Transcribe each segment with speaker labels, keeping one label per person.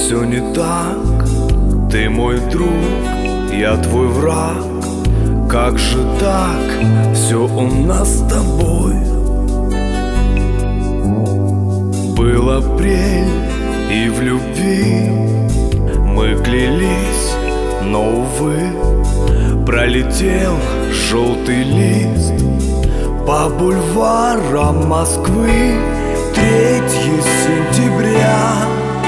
Speaker 1: все не так. Ты мой друг, я твой враг. Как же так? Все у нас с тобой. Был апрель, и в любви мы клялись, но, увы, пролетел желтый лист по бульварам Москвы. 3 сентября,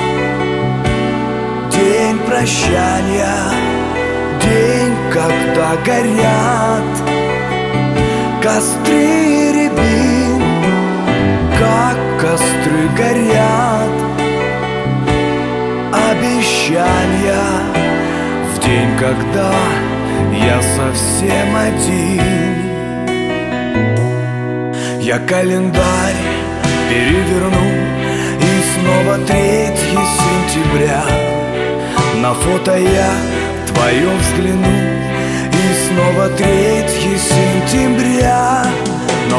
Speaker 1: день прощания, день, когда горят костры рябин, как костры горят обещания. В день, когда я совсем один, я календарь переверну, и снова 3 сентября. На фото я твое взгляну, и снова 3 сентября. Но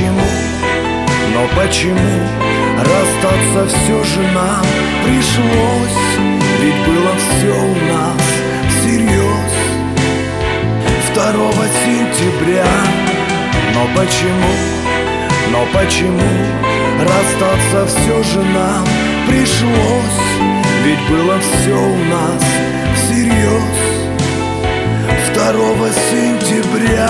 Speaker 1: почему расстаться все же нам пришлось? Ведь было все у нас всерьез 2 сентября. Но почему расстаться все же нам пришлось? Ведь было все у нас всерьез 2 сентября.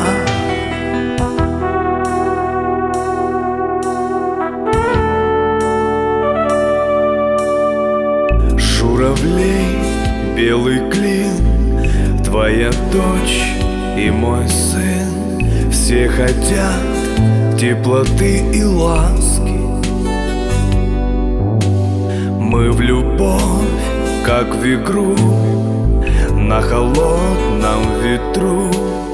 Speaker 1: Журавлей белый клин, твоя дочь и мой сын, все хотят теплоты и ласки. Мы в любовь, как в игру, на холодном ветру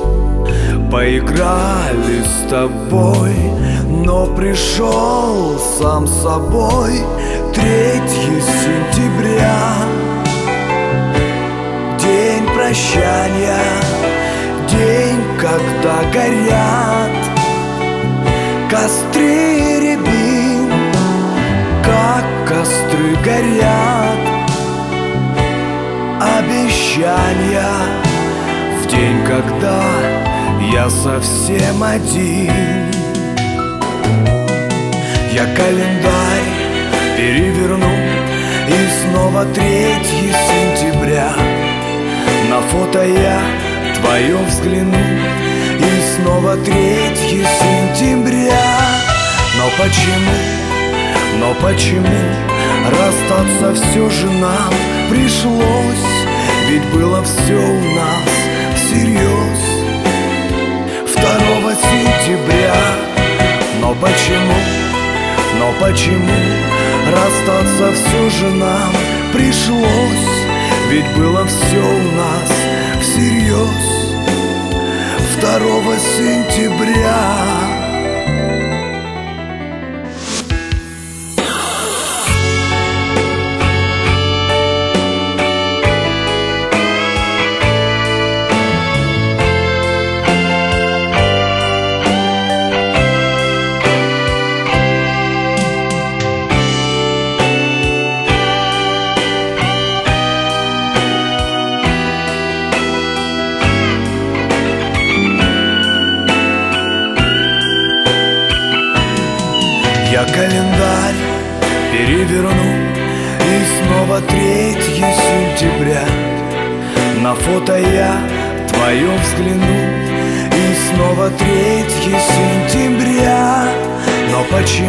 Speaker 1: поиграли с тобой, но пришел сам собой 3 сентября. День прощания, день, когда горят костры рябин, как костры горят обещания. В день, когда я совсем один, я календарь переверну, и снова 3 сентября. На фото я твое взгляну, и снова 3 сентября. Но почему расстаться все же нам пришлось? Ведь было все у нас всерьез 2 сентября. Но почему расстаться все же нам пришлось? Ведь было все у нас всерьез 2 сентября. Я календарь переверну, и снова 3 сентября. На фото я твое взгляну, и снова 3 сентября. Но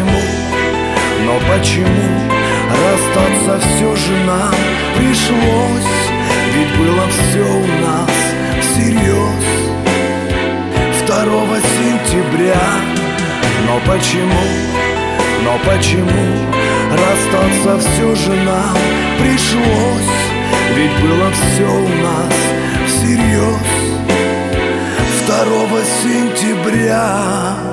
Speaker 1: почему расстаться все же нам пришлось? Ведь было все у нас всерьез 2 сентября. Но почему расстаться все же нам пришлось? Ведь было все у нас всерьез 2 сентября.